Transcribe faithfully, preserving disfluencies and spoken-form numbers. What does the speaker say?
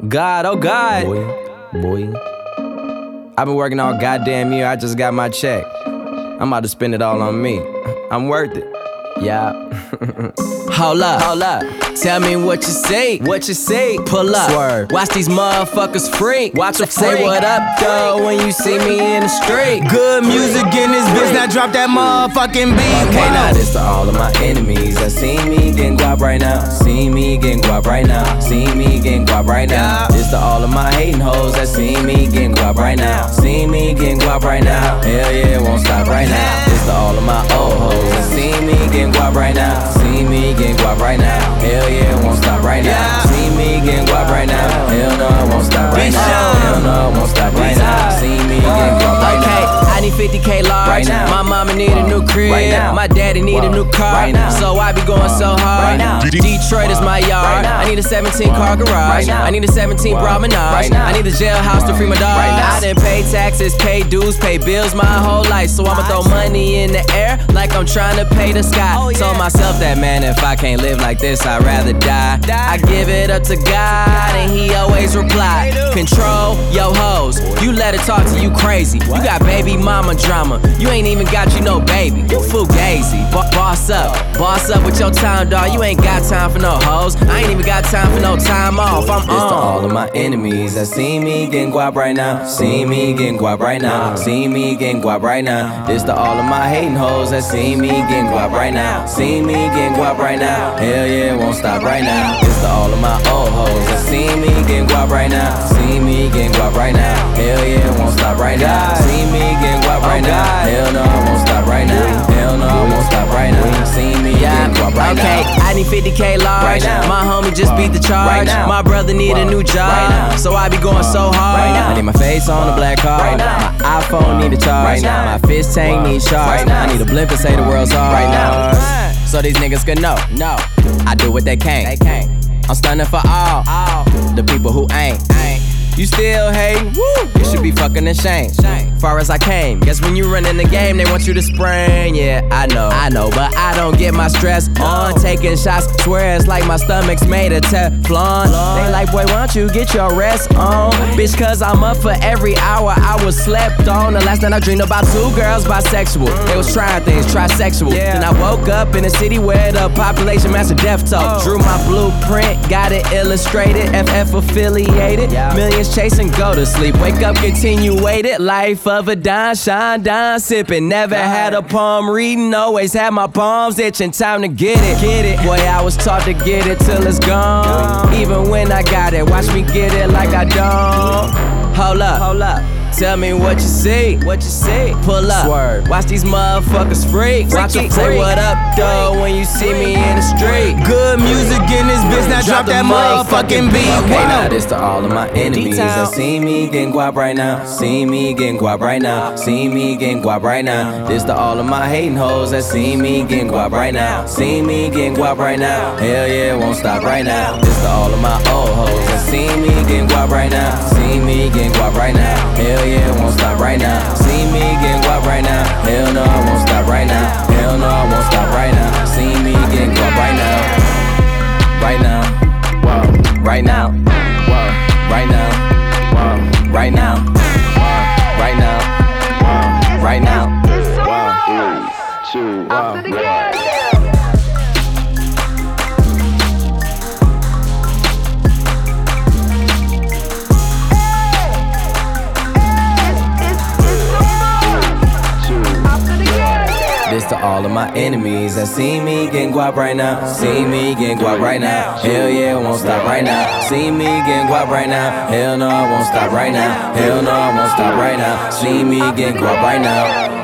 God, oh God. Boy, boy. I've been working all goddamn year, I just got my check. I'm about to spend it all on me. I'm worth it. Yeah. Hold up, hold up. Tell me what you see, what you see. Pull up, swerve. Watch these motherfuckers freak. Watch them say what up, though, when you see me in the street. Good music in this bitch, now drop that motherfucking beat. Okay, now this to all of my enemies that see me getting guap right now. See me getting guap right now. See me getting guap right now. This to all of my hating hoes that see me getting guap right now. See me getting guap right now. Hell yeah, it won't stop right now. This to all of my old hoes that see me getting guap right now. See me getting guap right now. Hell yeah, it won't stop right now. See me getting guap right now. Hell no, it won't stop right now. Hell no, it won't stop right now. See me getting guap right now. I need fifty K large. Right now. My mama need a new crib. Right now. My daddy need a new car. Right now. So I be going so hard. Right now. Detroit is my yard. Right now. I need a seventeen car garage. Right now. I need a seventeen promenade. Right now. I need a jailhouse to free my dog. Right now. I done pay taxes, pay dues, pay bills my whole life. So I'ma throw money in the air like I'm trying to pay the sky. Oh, yeah. Told myself that, man, if I can't live like this, I'd rather die. I give it up to God and he always reply. Control your hoes. You let her talk to you crazy. You got baby mama drama. You ain't even got you no baby. You fugazi. Bo- boss up. Boss up with your time, dawg. You ain't got time for no hoes. I ain't even got time for no time off. I'm on. This to all of my enemies that see me getting guap right now. See me getting guap right now. See me getting guap right now. This to all of my hating hoes that see me getting guap right now. See me getting guap right now. Hell yeah, it won't stop right now. This to all of my old hoes that see me getting guap right now. See me getting guap right now. Hell yeah, it won't stop right now. See me getting guap right now. Hell no, it won't stop right now. Hell no, it won't stop right now. See me getting guap right now. Okay, I need fifty K large. Right now. My homie just beat the charge. Right now. My brother need a new job. Right now. So I be going so hard. Right now. I need my face on a black card. Right now. My iPhone need a charge. Right now. My fish tank need charge. Right now. I need a blimp and say the world's hard. Right now. So these niggas can know. No, I do what they can't. They can't. I'm stunning for all, all the people who ain't. ain't. You still hating? Woo! You should be fucking ashamed. Far as I came, guess when you run in the game, they want you to spring. Yeah, I know, I know, but I don't get my stress on. Taking shots, swear it's like my stomach's made of Teflon. They like, boy, why don't you get your rest on? Bitch, cause I'm up for every hour I was slept on. The last night I dreamed about two girls bisexual. They was trying things, trisexual. Then I woke up in a city where the population matched a death toll. Drew my blueprint, got it illustrated, F F affiliated. Millions chasing, go to sleep, wake up, continue waited. Life of a dime, shine, dime, sipping. Never had a palm reading, always had my palms itching. Time to get it, get it. Boy, I was taught to get it till it's gone. Even when I got it, watch me get it like I don't. Hold up, hold up. Tell me what you see, what you see. Pull up, swerve. Watch these motherfuckers freak. Watch them say what up, though, when you see me in the street. Good music in this bitch, now drop that motherfucking beat. Okay, now this to all of my enemies that see me getting guap right now. See me getting guap right now. See me getting guap right now. This to all of my hating hoes that see me getting guap right now. See me getting guap right now. Hell yeah, it won't stop right now. This to all of my old hoes that see me getting guap right now. See me getting guap right now. Hell yeah, it won't stop right now. See me getting guap right now. Hell no, it won't stop right now. Hell no, it won't stop right now. See me getting guap right now. Right now, whoa, right now, whoa, right now, whoa, right now, whoa, right now, whoa, right now, whoa, three, two, one. This to all of my enemies that see me getting guap right now. See me getting guap right now. Hell yeah, it won't stop right now. See me getting guap right now. Hell no, it won't stop right now. Hell no, it won't stop right now. See me getting guap right now.